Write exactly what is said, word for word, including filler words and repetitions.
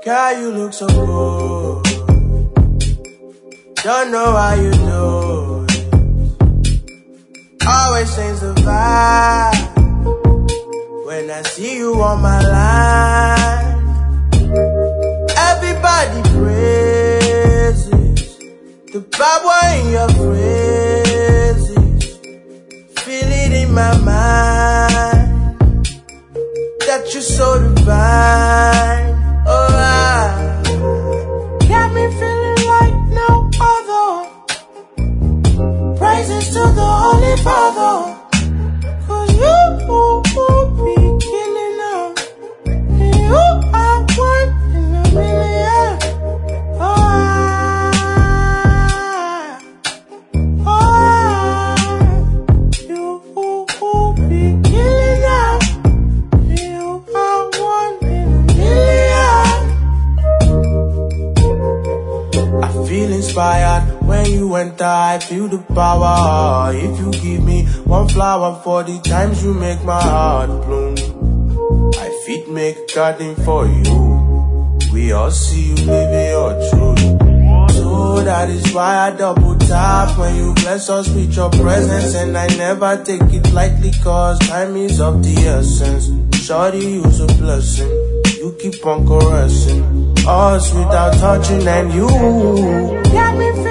Girl, you look so good. Don't know how you do it. Always change the vibe when I see you on my line. Everybody praises the power in your phrases. Feel it in my mind that you're so divine. Oh, I got me feeling like no other. Praises to the Holy Father, 'cause you be killing them. And you are one in a million. Oh, I, oh, I, you be killing them. You are one in a million. I feel inspired when you enter, I feel the power. If you give me one flower for the times you make my heart bloom, I fit make a garden for you. We all see you, baby, your truth. So that is why I double tap when you bless us with your presence. And I never take it lightly, 'cause time is of the essence. Shorty, you's a blessing. You keep on caressing us without touching, and you got me